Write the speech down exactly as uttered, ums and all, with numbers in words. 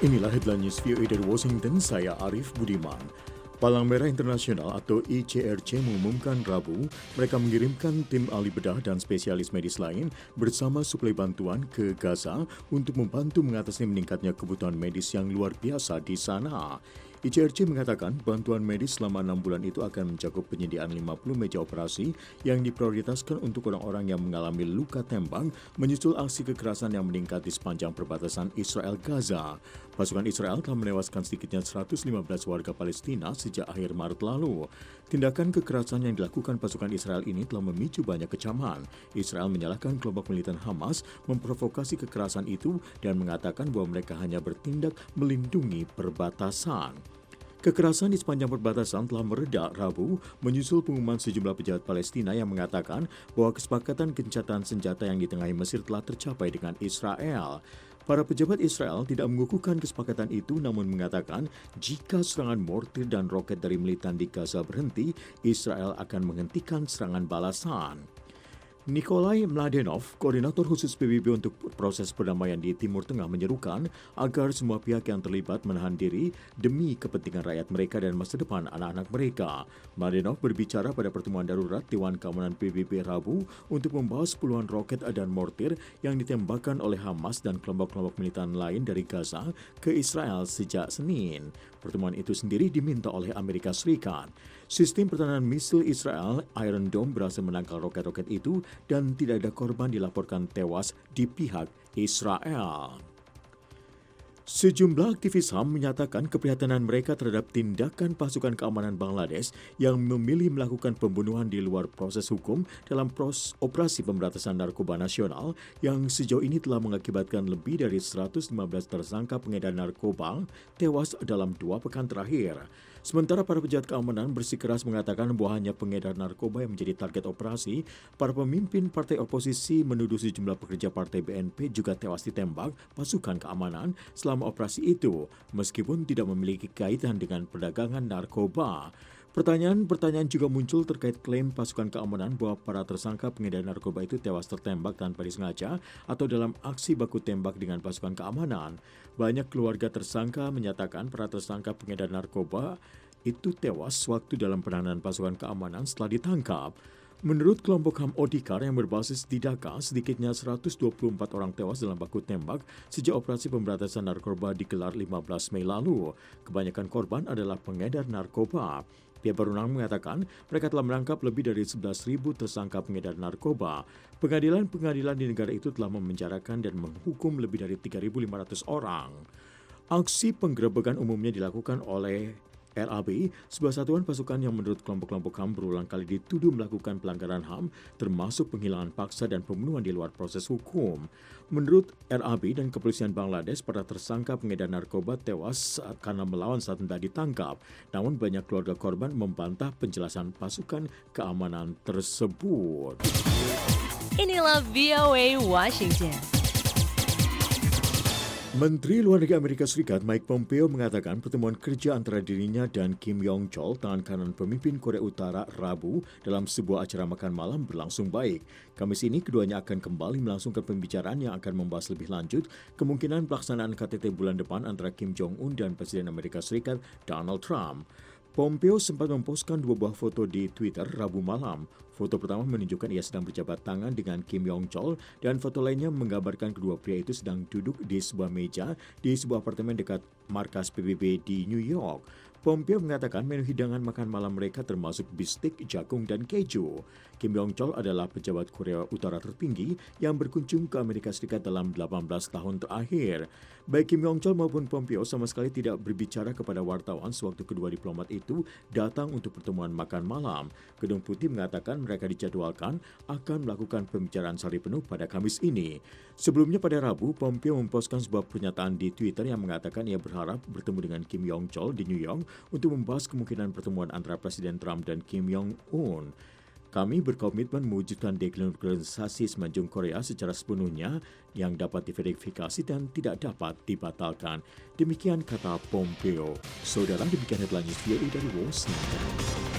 Inilah headline news V O A dari Washington, saya Arif Budiman. Palang Merah Internasional atau I C R C mengumumkan Rabu, mereka mengirimkan tim ahli bedah dan spesialis medis lain bersama suplai bantuan ke Gaza untuk membantu mengatasi meningkatnya kebutuhan medis yang luar biasa di sana. I C R C mengatakan bantuan medis selama enam bulan itu akan mencakup penyediaan lima puluh meja operasi yang diprioritaskan untuk orang-orang yang mengalami luka tembak menyusul aksi kekerasan yang meningkat di sepanjang perbatasan Israel-Gaza. Pasukan Israel telah menewaskan sedikitnya seratus lima belas warga Palestina sejak akhir Maret lalu. Tindakan kekerasan yang dilakukan pasukan Israel ini telah memicu banyak kecaman. Israel menyalahkan kelompok militan Hamas memprovokasi kekerasan itu dan mengatakan bahwa mereka hanya bertindak melindungi perbatasan. Kekerasan di sepanjang perbatasan telah mereda Rabu menyusul pengumuman sejumlah pejabat Palestina yang mengatakan bahwa kesepakatan gencatan senjata yang ditengahi Mesir telah tercapai dengan Israel. Para pejabat Israel tidak mengukuhkan kesepakatan itu namun mengatakan jika serangan mortir dan roket dari militan di Gaza berhenti, Israel akan menghentikan serangan balasan. Nikolai Mladenov, koordinator khusus P B B untuk proses perdamaian di Timur Tengah menyerukan agar semua pihak yang terlibat menahan diri demi kepentingan rakyat mereka dan masa depan anak-anak mereka. Mladenov berbicara pada pertemuan darurat Dewan Keamanan P B B Rabu untuk membahas puluhan roket dan mortir yang ditembakkan oleh Hamas dan kelompok-kelompok militan lain dari Gaza ke Israel sejak Senin. Pertemuan itu sendiri diminta oleh Amerika Serikat. Sistem pertahanan misil Israel Iron Dome berhasil menangkal roket-roket itu dan tidak ada korban dilaporkan tewas di pihak Israel. Sejumlah aktivis H A M menyatakan keprihatinan mereka terhadap tindakan pasukan keamanan Bangladesh yang memilih melakukan pembunuhan di luar proses hukum dalam proses operasi pemberantasan narkoba nasional yang sejauh ini telah mengakibatkan lebih dari seratus lima belas tersangka pengedar narkoba tewas dalam dua pekan terakhir. Sementara para pejabat keamanan bersikeras mengatakan bahwa hanya pengedar narkoba yang menjadi target operasi, para pemimpin partai oposisi menuduh sejumlah pekerja partai B N P juga tewas ditembak pasukan keamanan selama operasi itu, meskipun tidak memiliki kaitan dengan perdagangan narkoba. Pertanyaan-pertanyaan juga muncul terkait klaim pasukan keamanan bahwa para tersangka pengedar narkoba itu tewas tertembak tanpa disengaja atau dalam aksi baku tembak dengan pasukan keamanan. Banyak keluarga tersangka menyatakan para tersangka pengedar narkoba itu tewas waktu dalam penahanan pasukan keamanan setelah ditangkap. Menurut kelompok H A M Odikar yang berbasis di Dhaka, sedikitnya seratus dua puluh empat orang tewas dalam baku tembak sejak operasi pemberantasan narkoba digelar lima belas Mei lalu. Kebanyakan korban adalah pengedar narkoba. Pihak berwenang mengatakan mereka telah menangkap lebih dari sebelas ribu tersangka pengedar narkoba. Pengadilan-pengadilan di negara itu telah memenjarakan dan menghukum lebih dari tiga ribu lima ratus orang. Aksi penggerebekan umumnya dilakukan oleh R A B, sebuah satuan pasukan yang menurut kelompok-kelompok H A M berulang kali dituduh melakukan pelanggaran H A M, termasuk penghilangan paksa dan pembunuhan di luar proses hukum. Menurut R A B dan kepolisian Bangladesh, para tersangka pengedar narkoba tewas karena melawan saat hendak ditangkap. Namun banyak keluarga korban membantah penjelasan pasukan keamanan tersebut. Inilah V O A Washington. Menteri Luar Negeri Amerika Serikat Mike Pompeo mengatakan pertemuan kerja antara dirinya dan Kim Yong Chol, tangan kanan pemimpin Korea Utara, Rabu dalam sebuah acara makan malam berlangsung baik. Kamis ini keduanya akan kembali melangsungkan pembicaraan yang akan membahas lebih lanjut kemungkinan pelaksanaan K T T bulan depan antara Kim Jong-un dan Presiden Amerika Serikat Donald Trump. Pompeo sempat memposkan dua buah foto di Twitter Rabu malam. Foto pertama menunjukkan ia sedang berjabat tangan dengan Kim Yong Chol dan foto lainnya menggambarkan kedua pria itu sedang duduk di sebuah meja di sebuah apartemen dekat markas P B B di New York. Pompeo mengatakan menu hidangan makan malam mereka termasuk bistik, jagung, dan keju. Kim Yong Chol adalah pejabat Korea Utara tertinggi yang berkunjung ke Amerika Serikat dalam delapan belas tahun terakhir. Baik Kim Yong Chol maupun Pompeo sama sekali tidak berbicara kepada wartawan sewaktu kedua diplomat itu datang untuk pertemuan makan malam. Gedung Putih mengatakan mereka dijadwalkan akan melakukan pembicaraan sehari penuh pada Kamis ini. Sebelumnya pada Rabu, Pompeo memposkan sebuah pernyataan di Twitter yang mengatakan ia berharap bertemu dengan Kim Yong Chol di New York untuk membahas kemungkinan pertemuan antara Presiden Trump dan Kim Jong-un. Kami berkomitmen mewujudkan deklarasi semenanjung Korea secara sepenuhnya yang dapat diverifikasi dan tidak dapat dibatalkan. Demikian kata Pompeo. Saudara, demikian headline news V O A dari Washington.